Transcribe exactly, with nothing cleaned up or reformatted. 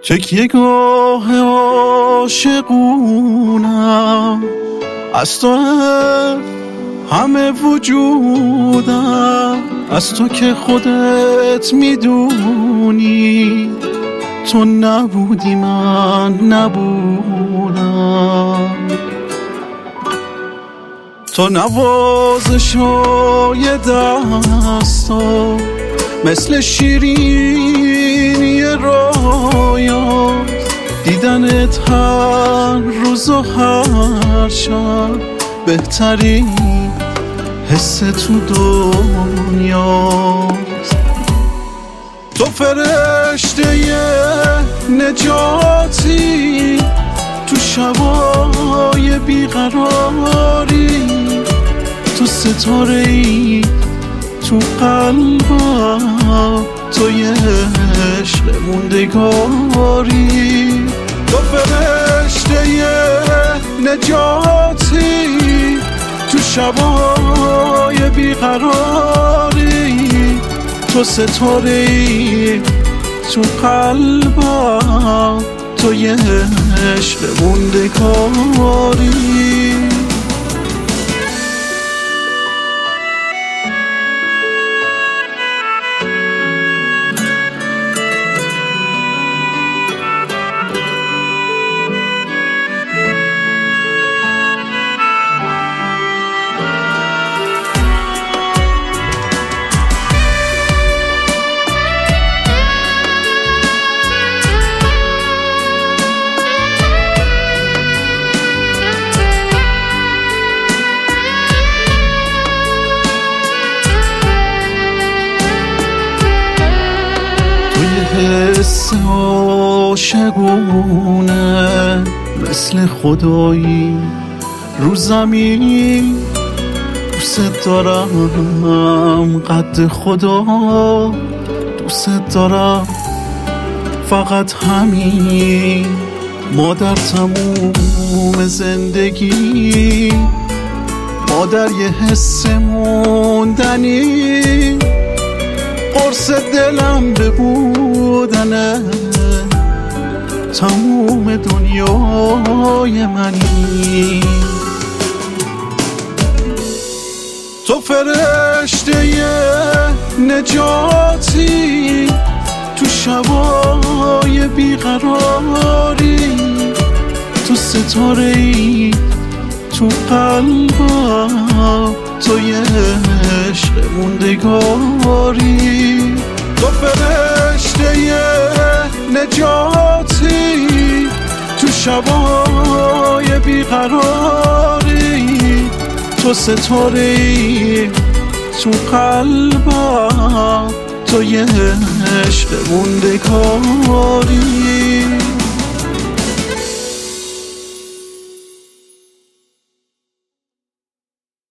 تکیه گاه عاشقونم از تو همه وجودم، از تو که خودت میدونی تو نبودی من نبودم. تو نوازشای دستا مثل شیرینی رویاست، دیدنت هر روز و هر شب بهترین حس تو دنیاست. تو فرشته نجاتی تو شبای بیقراری، تو ستاره‌ای تو قلبم، تو یه عشق موندگاری. تو فرشته نجاتی تو شبای بیقراری، تو ستاره‌ای تو قلبم، تو یه عشق موندگاری. حس عاشقونه مثل خدایی رو زمین، دوست دارم قد خدا، دوست دارم فقط همین. مادر تموم زندگی، مادر یه حس موندنی، قرص دلم ببودنه، تموم دنیای منی. تو فرشته نجاتی تو شبای بیقراری، تو ستاره‌ای تو قلبم، تو یه عشق موندگاری. تو فرشته نجاتی تو شبای بیقراری، تو ستاره‌ای تو قلبم، تو یه عشق موندگاری.